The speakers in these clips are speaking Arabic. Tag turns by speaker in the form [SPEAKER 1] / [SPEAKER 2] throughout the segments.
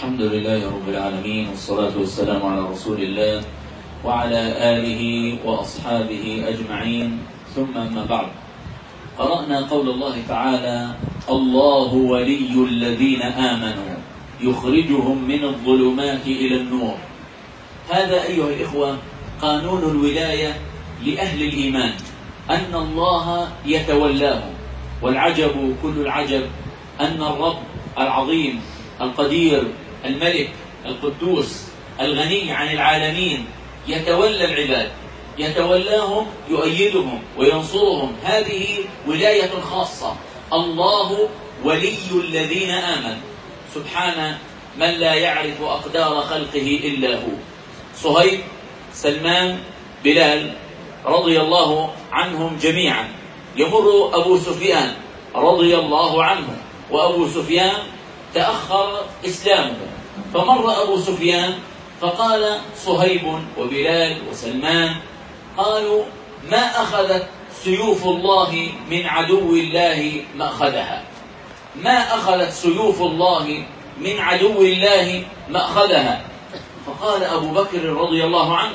[SPEAKER 1] الحمد لله رب العالمين، والصلاة والسلام على رسول الله وعلى آله وأصحابه أجمعين، ثم أما بعد. قرأنا قول الله تعالى: الله ولي الذين آمنوا يخرجهم من الظلمات إلى النور. هذا أيها الإخوة قانون الولاية لأهل الإيمان، أن الله يتولاهم. والعجب كل العجب أن الرب العظيم القدير الملك القدوس الغني عن العالمين يتولى العباد، يتولاهم، يؤيدهم وينصرهم. هذه ولاية خاصة. الله ولي الذين آمنوا، سبحان من لا يعرف أقدار خلقه إلا هو. صهيب، سلمان، بلال رضي الله عنهم جميعا. يمر أبو سفيان رضي الله عنه، وأبو سفيان تأخر إسلامه، فمر أبو سفيان فقال صهيب وبلال وسلمان، قالوا: ما أخذت سيوف الله من عدو الله مأخذها، ما أخذت سيوف الله من عدو الله مأخذها. فقال أبو بكر رضي الله عنه: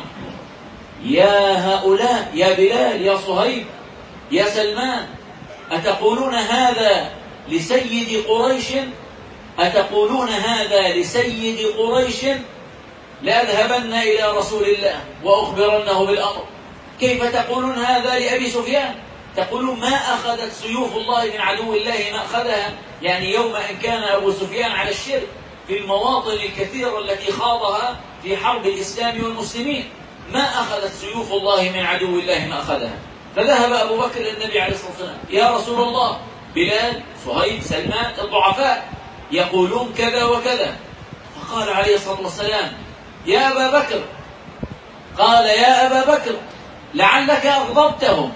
[SPEAKER 1] يا هؤلاء، يا بلال، يا صهيب، يا سلمان، أتقولون هذا لسيد قريش؟ أتقولون هذا لسيد قريش؟ لأذهبن إلى رسول الله وأخبرنه بالأمر. كيف تقولون هذا لأبي سفيان؟ تقولون ما أخذت سيوف الله من عدو الله مأخذها، يعني يوم أن كان أبو سفيان على الشرك في المواطن الكثيرة التي خاضها في حرب الإسلام والمسلمين، ما أخذت سيوف الله من عدو الله مأخذها. فذهب أبو بكر إلى النبي عليه الصلاة والسلام: يا رسول الله، بلال، صهيب، سلمان الضعفاء يقولون كذا وكذا. فقال عليه الصلاة والسلام: يا أبا بكر، قال: يا أبا بكر، لعلك أغضبتهم،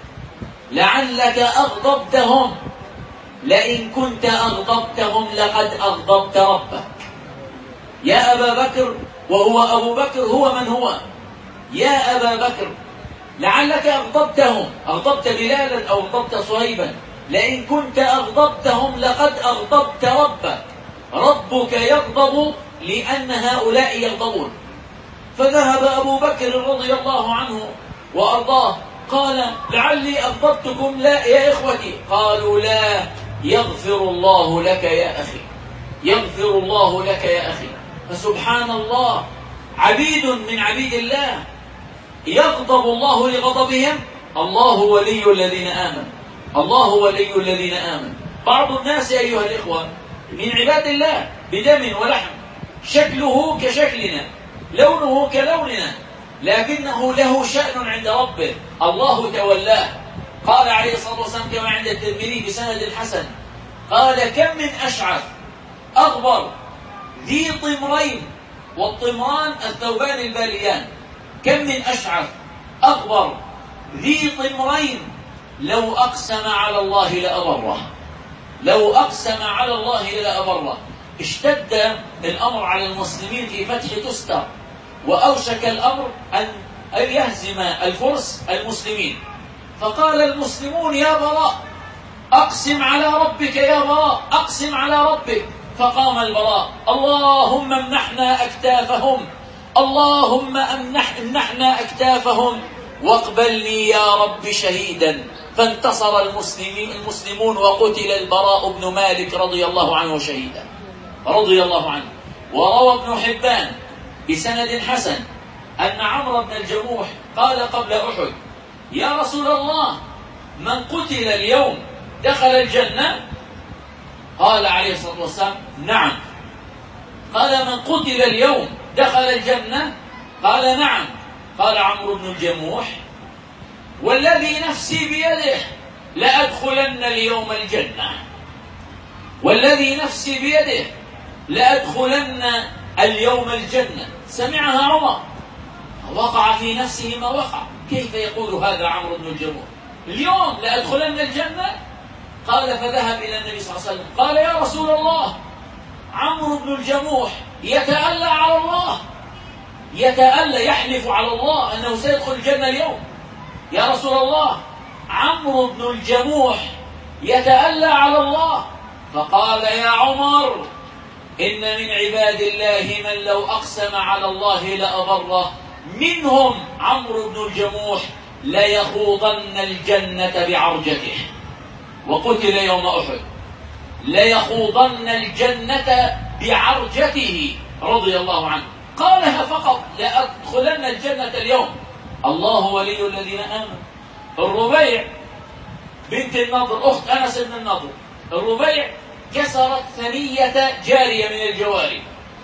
[SPEAKER 1] لعلك أغضبتهم، لئن كنت أغضبتهم لقد أغضبت ربك. يا أبا بكر، وهو أبو بكر هو من هو. يا أبا بكر، لعلك أغضبتهم، أغضبت بلالا أو أغضبت صهيبا، لئن كنت أغضبتهم لقد أغضبت ربك. ربك يغضب لأن هؤلاء يغضبون. فذهب أبو بكر رضي الله عنه وأرضاه قال: لعلي أغضبتكم؟ لا يا إخوتي. قالوا: لا، يغفر الله لك يا أخي، يغفر الله لك يا أخي. فسبحان الله، عبيد من عبيد الله يغضب الله لغضبهم. الله ولي الذين آمنوا، الله ولي الذين آمنوا. بعض الناس أيها الإخوة من عباد الله بدم ولحم، شكله كشكلنا، لونه كلوننا، لكنه له شأن عند ربه، الله تولاه. قال عليه الصلاة والسلام كما عند الترمذي بسند حسن، قال: كم من أشعث أغبر ذي طمرين، والطمران الثوبان الباليان. كم من أشعث أغبر ذي طمرين لو أقسم على الله لأبره، لو أقسم على الله لأبره. اشتد الأمر على المسلمين في فتح تستر، وأوشك الأمر أن يهزم الفرس المسلمين. فقال المسلمون: يا براء، أقسم على ربك، يا براء، أقسم على ربك. فقام البراء: اللهم امنحنا أكتافهم، اللهم امنحنا أكتافهم، واقبلني يا رب شهيدا. فانتصر المسلمون، وقتل البراء بن مالك رضي الله عنه شهيدا، رضي الله عنه. وروى ابن حبان بسند حسن أن عمرو بن الجموح قال قبل أحد: يا رسول الله، من قتل اليوم دخل الجنة؟ قال عليه الصلاة والسلام: نعم. قال: من قتل اليوم دخل الجنة؟ قال: نعم. قال عمرو بن الجموح: والذي نفسي بيده لأدخلن اليوم الجنة، والذي نفسي بيده لأدخلن اليوم الجنة. سمعها عمر، وقع في نفسه ما وقع. كيف يقول هذا عمرو بن الجموح؟ اليوم لأدخلن الجنة؟ قال: فذهب إلى النبي صلى الله عليه وسلم قال: يا رسول الله، عمرو بن الجموح يتألى على الله، يتألى، يحلف على الله أنه سيدخل الجنة اليوم. يا رسول الله، عمرو بن الجموح يتألى على الله. فقال: يا عمر، إن من عباد الله من لو أقسم على الله لأبره، منهم عمرو بن الجموح ليخوضن الجنة بعرجته، وقتل يوم أحد، ليخوضن الجنة بعرجته رضي الله عنه، قالها فقط لأدخلن الجنة اليوم. الله ولي الذين آمنوا. الربيع بنت النضر أخت أنس بن النضر، الربيع كسرت ثنية جارية من الجواري،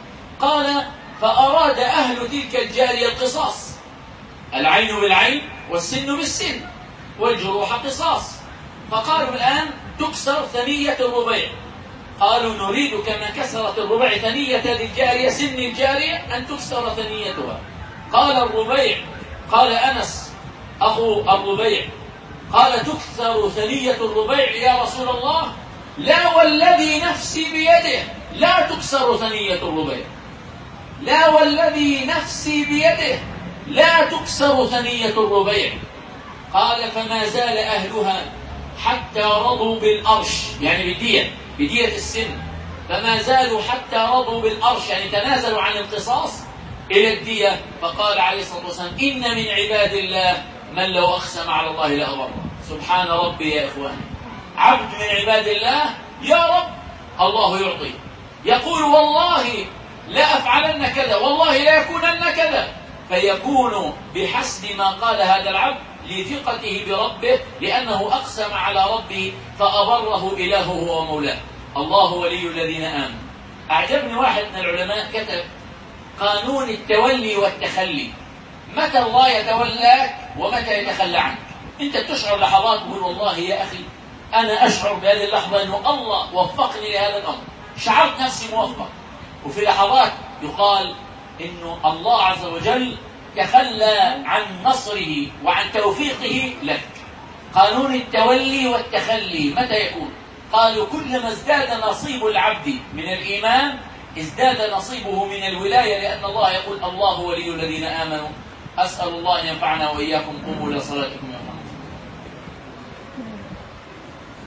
[SPEAKER 1] قال فأراد أهل تلك الجارية القصاص، العين بالعين والسن بالسن والجروح قصاص، فقالوا الآن تكسر ثنية الربيع، قالوا نريد كما كسرت الربيع ثنية الجارية سن الجارية أن تكسر ثنيتها. قال الربيع، قال أنس أخو الربيع، قال تكسر ثنية الربيع يا رسول الله؟ لا والذي نفسي بيده لا تكسر ثنية الربيع، لا والذي نفسي بيده لا تكسر ثنية الربيع. قال فما زال أهلها حتى رضوا بالأرش، يعني بدية السن، فما زالوا حتى رضوا بالأرش، يعني تنازلوا عن القصاص إلى الدية. فقال عليه الصلاة والسلام إن من عباد الله من لو أقسم على الله لأبره. سبحان ربي يا إخواني، عبد من عباد الله يا رب الله يعطي، يقول والله لا أفعلن كذا، والله لا يكونن كذا، فيكون بحسب ما قال هذا العبد لثقته بربه، لأنه أقسم على ربه فأبره إلهه ومولاه. الله ولي الذين آمنوا. أعجبني واحد من العلماء كتب قانون التولي والتخلي، متى الله يتولاك ومتى يتخلى عنك. أنت تشعر لحظات تقول والله يا أخي أنا أشعر بهذه اللحظة أنه الله وفقني لهذا الأمر، شعرت نفسي موفق، وفي لحظات يقال إنه الله عز وجل تخلى عن نصره وعن توفيقه لك. قانون التولي والتخلي متى يكون؟ قالوا كلما ازداد نصيب العبد من الإيمان ازداد نصيبه من الولاية، لأن الله يقول الله ولي الذين آمنوا. أسأل الله أن ينفعنا وإياكم. قوموا إلى صلاتكم.